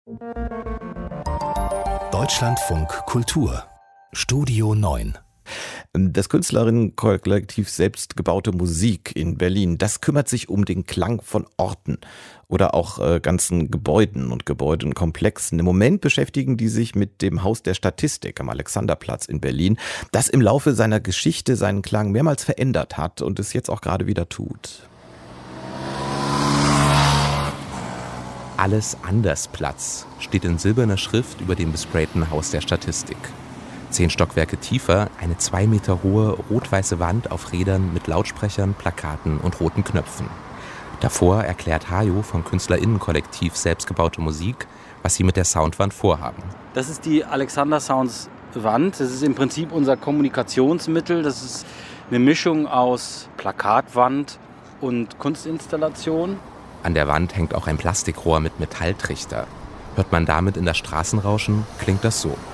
Deutschlandfunk Kultur Studio 9. Das Künstlerinnenkollektiv Selbstgebaute Musik in Berlin, das kümmert sich um den Klang von Orten oder auch ganzen Gebäuden und Gebäudenkomplexen. Im Moment beschäftigen die sich mit dem Haus der Statistik am Alexanderplatz in Berlin, das im Laufe seiner Geschichte seinen Klang mehrmals verändert hat und es jetzt auch gerade wieder tut. Alles anders Platz steht in silberner Schrift über dem besprayten Haus der Statistik. 10 Stockwerke tiefer, eine 2 Meter hohe rot-weiße Wand auf Rädern mit Lautsprechern, Plakaten und roten Knöpfen. Davor erklärt Hajo vom KünstlerInnenkollektiv Selbstgebaute Musik, was sie mit der Soundwand vorhaben. Das ist die Alexander Sounds Wand. Das ist im Prinzip unser Kommunikationsmittel. Das ist eine Mischung aus Plakatwand und Kunstinstallation. An der Wand hängt auch ein Plastikrohr mit Metalltrichter. Hört man damit in das Straßenrauschen, klingt das so.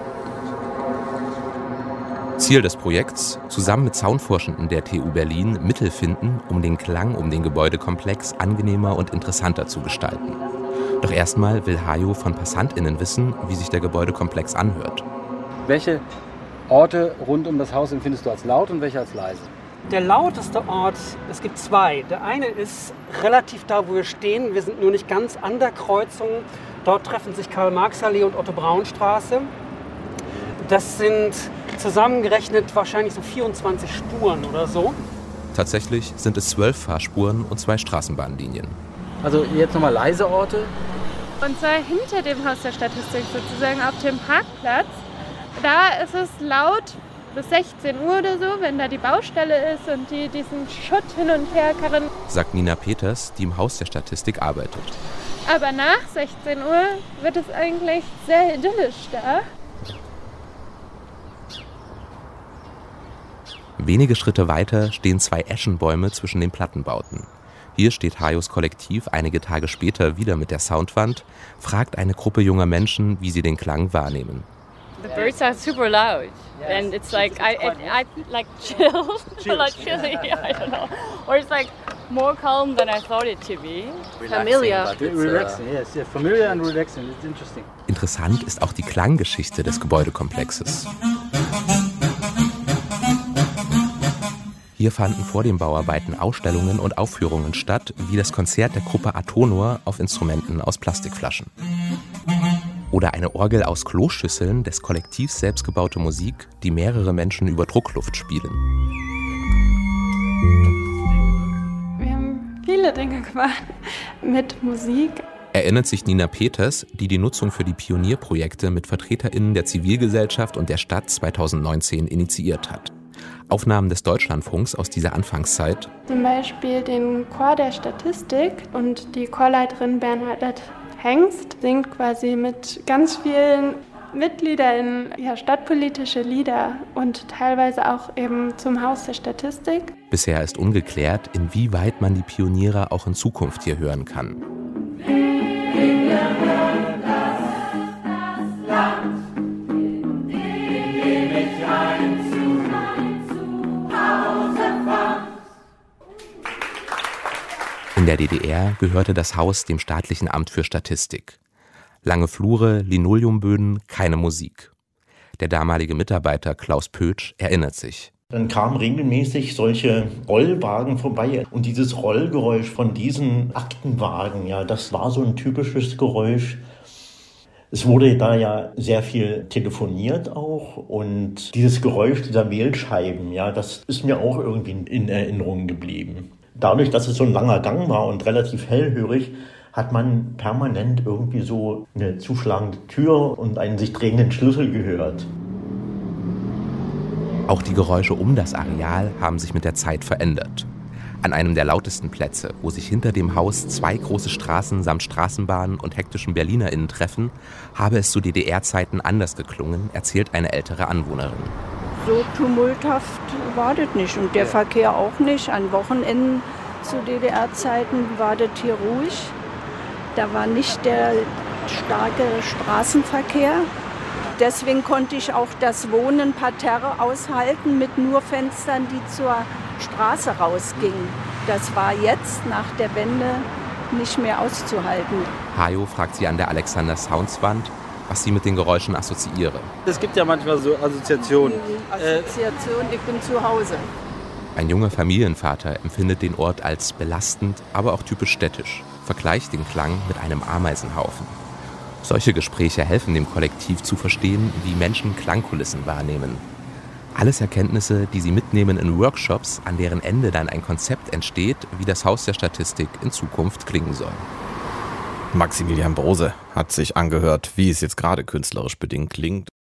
Ziel des Projekts, zusammen mit Soundforschenden der TU Berlin Mittel finden, um den Klang um den Gebäudekomplex angenehmer und interessanter zu gestalten. Doch erstmal will Hajo von PassantInnen wissen, wie sich der Gebäudekomplex anhört. Welche Orte rund um das Haus empfindest du als laut und welche als leise? Der lauteste Ort, es gibt 2. Der eine ist relativ da, wo wir stehen. Wir sind nur nicht ganz an der Kreuzung. Dort treffen sich Karl-Marx-Allee und Otto-Braun-Straße. Das sind zusammengerechnet wahrscheinlich so 24 Spuren oder so. Tatsächlich sind es 12 Fahrspuren und 2 Straßenbahnlinien. Also jetzt nochmal leise Orte. Und zwar hinter dem Haus der Statistik, sozusagen auf dem Parkplatz. Da ist es laut bis 16 Uhr oder so, wenn da die Baustelle ist und die diesen Schutt hin und her karren. Sagt Nina Peters, die im Haus der Statistik arbeitet. Aber nach 16 Uhr wird es eigentlich sehr idyllisch da. Wenige Schritte weiter stehen 2 Eschenbäume zwischen den Plattenbauten. Hier steht Hajos Kollektiv einige Tage später wieder mit der Soundwand, fragt eine Gruppe junger Menschen, wie sie den Klang wahrnehmen. The birds are super loud, and it's like I like chill, like chilly. I don't know, or it's like more calm than I thought it to be. Familiar. Relaxing, yes, yeah, familiar and relaxing. It's interesting. Interessant ist auch die Klanggeschichte des Gebäudekomplexes. Hier fanden vor den Bauarbeiten Ausstellungen und Aufführungen statt, wie das Konzert der Gruppe Atonor auf Instrumenten aus Plastikflaschen. Oder eine Orgel aus Kloschüsseln des Kollektivs Selbstgebaute Musik, die mehrere Menschen über Druckluft spielen. Wir haben viele Dinge gemacht mit Musik. Erinnert sich Nina Peters, die die Nutzung für die Pionierprojekte mit VertreterInnen der Zivilgesellschaft und der Stadt 2019 initiiert hat. Aufnahmen des Deutschlandfunks aus dieser Anfangszeit. Zum Beispiel den Chor der Statistik und die Chorleiterin Bernadette Hengst singt quasi mit ganz vielen Mitgliedern stadtpolitische Lieder und teilweise auch eben zum Haus der Statistik. Bisher ist ungeklärt, inwieweit man die Pioniere auch in Zukunft hier hören kann. In der DDR gehörte das Haus dem staatlichen Amt für Statistik. Lange Flure, Linoleumböden, keine Musik. Der damalige Mitarbeiter Klaus Pötsch erinnert sich. Dann kamen regelmäßig solche Rollwagen vorbei und dieses Rollgeräusch von diesen Aktenwagen, ja, das war so ein typisches Geräusch. Es wurde da ja sehr viel telefoniert auch und dieses Geräusch dieser Wählscheiben, ja, das ist mir auch irgendwie in Erinnerung geblieben. Dadurch, dass es so ein langer Gang war und relativ hellhörig, hat man permanent irgendwie so eine zuschlagende Tür und einen sich drehenden Schlüssel gehört. Auch die Geräusche um das Areal haben sich mit der Zeit verändert. An einem der lautesten Plätze, wo sich hinter dem Haus 2 große Straßen samt Straßenbahnen und hektischen BerlinerInnen treffen, habe es zu DDR-Zeiten anders geklungen, erzählt eine ältere Anwohnerin. So tumulthaft war das nicht und der Verkehr auch nicht. An Wochenenden zu DDR-Zeiten war das hier ruhig. Da war nicht der starke Straßenverkehr. Deswegen konnte ich auch das Wohnen parterre aushalten mit nur Fenstern, die zur Straße rausgingen. Das war jetzt nach der Wende nicht mehr auszuhalten. Hajo fragt sie an der Alexander Sounds Wand, was sie mit den Geräuschen assoziiere. Es gibt ja manchmal so Assoziationen. Ich bin zu Hause. Ein junger Familienvater empfindet den Ort als belastend, aber auch typisch städtisch, vergleicht den Klang mit einem Ameisenhaufen. Solche Gespräche helfen dem Kollektiv zu verstehen, wie Menschen Klangkulissen wahrnehmen. Alles Erkenntnisse, die sie mitnehmen in Workshops, an deren Ende dann ein Konzept entsteht, wie das Haus der Statistik in Zukunft klingen soll. Maximilian Brose hat sich angehört, wie es jetzt gerade künstlerisch bedingt klingt.